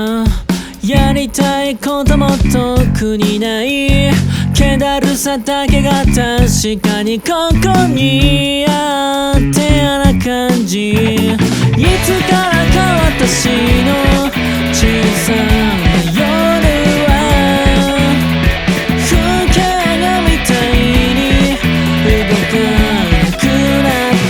やりたいことも特にない。気だるさだけが確かにここにあって嫌な感じ。いつからか私の小さな夜は風景画みたいに動かなくなった。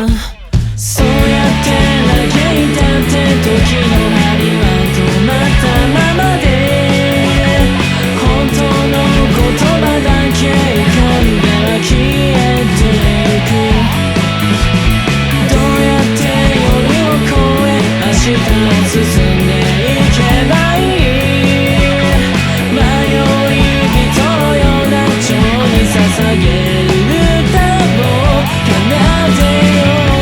そうやって嘆いたって時の針は止まったままで、本当の言葉だけ浮かんだら消えてゆく。どうやって夜を越え明日を進んでいけばいい。迷い人のような情に捧げる歌を奏でよう。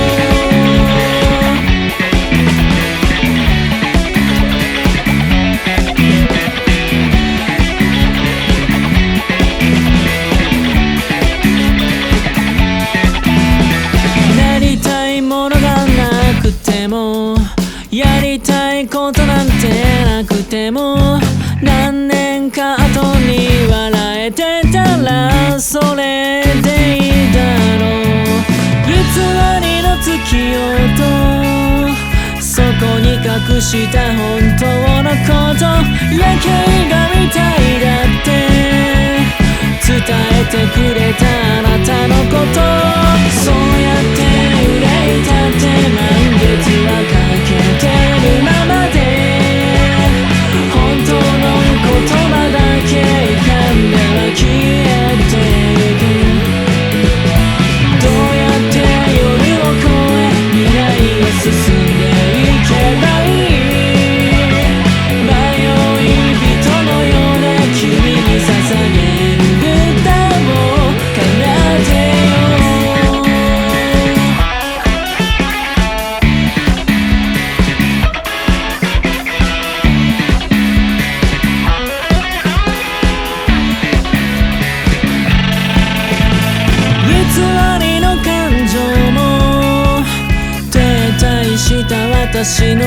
なりたいものがなくても、やりたいことなんてなくても、何年か後に笑えてたらそれでいいだろう。偽りの月夜とそこに隠した本当のこと、夜景画みたいだって伝えてくれたあなたのこと。そうやって憂いたって満月はかけてるままで、本当の言葉だけ浮かんだら消えてゆく。どうやって夜を越え未来へ進んでいけばいい。迷い人のような君に捧げる歌を奏でよう。偽りの感情も停滞した私の